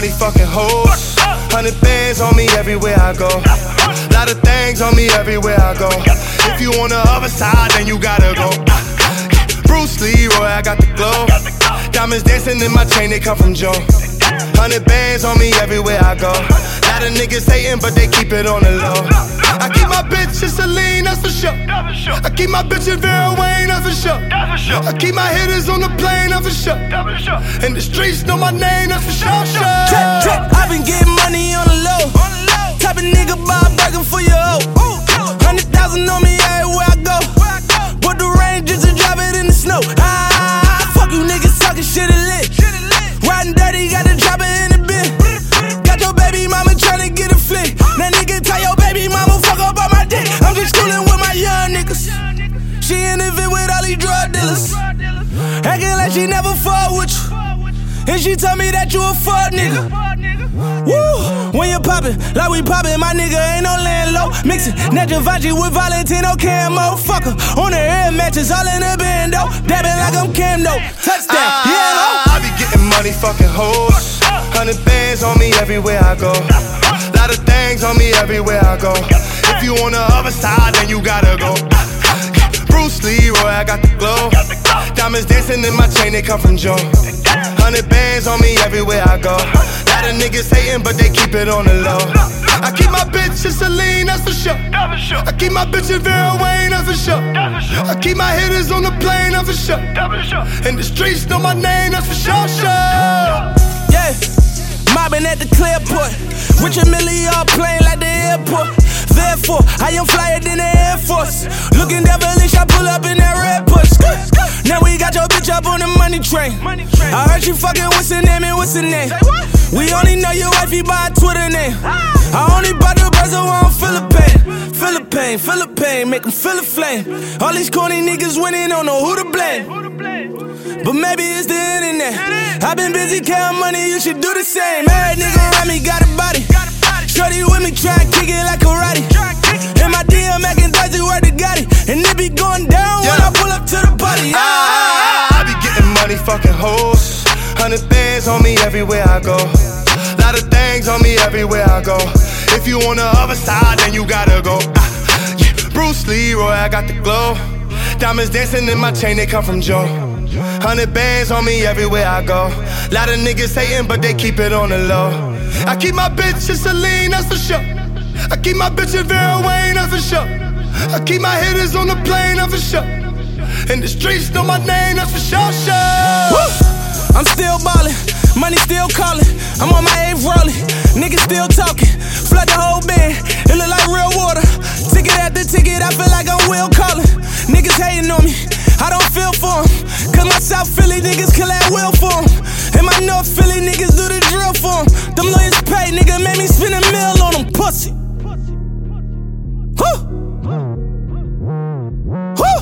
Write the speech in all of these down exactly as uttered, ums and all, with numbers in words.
money, fucking hoes. Hundred bands on me everywhere I go. Lot of things on me everywhere I go. If you on the other side, then you gotta go. Bruce Leroy, I got the glow. Diamonds dancing in my chain, they come from Joe. Hundred bands on me everywhere I go. Lot of niggas hating, but they keep it on the low. I keep my bitch in Celine, that's for sure. I keep my bitch in Vera Wayne, that's for sure. I keep my hitters on the plane, that's for sure. And the streets know my name, that's for sure. Trap, trap, I been getting money on the low. Type of nigga buy a burger for your hoe. Hundred thousand on me everywhere I go. Put the rain just to drop it in the snow. Ah, fuck you niggas talking shit and lit. Riding dirty, gotta drop it in the bin. Got your baby mama tryna get a flick. That nigga tell your baby mama fuck up on my dick. I'm just coolin' with my young niggas. She in the vid with all these drug dealers. Acting like she never fought with you. And she told me that you a fuck nigga. Woo! When you poppin', like we poppin', my nigga ain't no laying low. Mixin' Negivaci with Valentino camo. Fucker on the air matches, all in the bando. Dabbing like I'm Camdo. Touchdown, uh, yeah, ho. I be getting money, fucking hoes. Hundred bands on me everywhere I go. Lot of things on me everywhere I go. If you on the other side, then you gotta go. Bruce Leroy, I got the glow. Diamonds dancing in my chain, they come from Joe. Hundred bands on me everywhere I go. Lot of niggas hating, but they keep it on the low. I keep my bitch in Celine, that's for sure. I keep my bitch in Vera Wayne, that's for sure. I keep my hitters on the plane, that's for sure. And the streets know my name, that's for sure. Yeah, mobbing at the Clearport. Rich and Millie all playing like the airport. Therefore, I am flyer than the Air Force. Looking devilish, I pull up in that red push. Now we got your bitch up on the money train. I heard you fucking what's her name and what's her name. We only know your wifey by a Twitter name. I only bought the birds who want feel the pain. Feel the pain, feel the pain, make them feel the flame. All these corny niggas winning, don't know who to blame. But maybe it's the internet. I've been busy counting money, you should do the same. Every nigga around me got a body. Shorty with me, try and kick it like karate. And my D M acting thirsty, word to Gotti. And it be going down when I pull up to the party. I, I be getting money, fucking hoes. Hundred bands on me everywhere I go. Lot of things on me everywhere I go. If you on the other side, then you gotta go. Uh, yeah. Bruce Leroy, I got the glow. Diamonds dancing in my chain, they come from Joe. Hundred bands on me everywhere I go. Lot of niggas hating, but they keep it on the low. I keep my bitch in Celine, that's for sure. I keep my bitch in Vera Wayne, that's for sure. I keep my hitters on the plane, that's for sure. And the streets know my name, that's for sure, sure. Woo! I'm still ballin', money still callin'. I'm on my eighth rollin', niggas still talkin'. Flood the whole band, it look like real water. Ticket after ticket, I feel like I'm Will Collin. Niggas hating on me, I don't feel for them. Cause my South Philly niggas kill that will for them. And my North Philly niggas do the drill for them. Them lawyers pay, nigga, make me spend a mill on them pussy. Woo! Woo!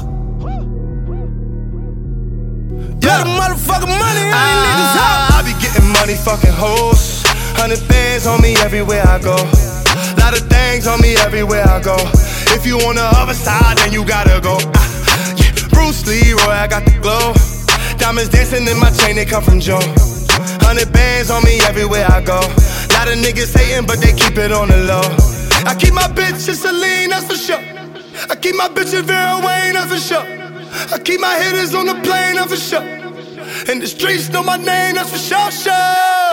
Got a motherfucking money on these niggas out. I be getting money, fucking hoes. Hundred bands on me everywhere I go. Lot of things on me everywhere I go. If you on the other side, then you gotta go. Uh, yeah. Bruce Leroy, I got the glow. Diamonds dancing in my chain, they come from Joe. Hundred bands on me everywhere I go. Lot of niggas hating, but they keep it on the low. I keep my bitch in Celine, that's for sure. I keep my bitch in Vera Wayne, that's for sure. I keep my hitters on the plane, that's for sure. And the streets know my name, that's for sure, sure.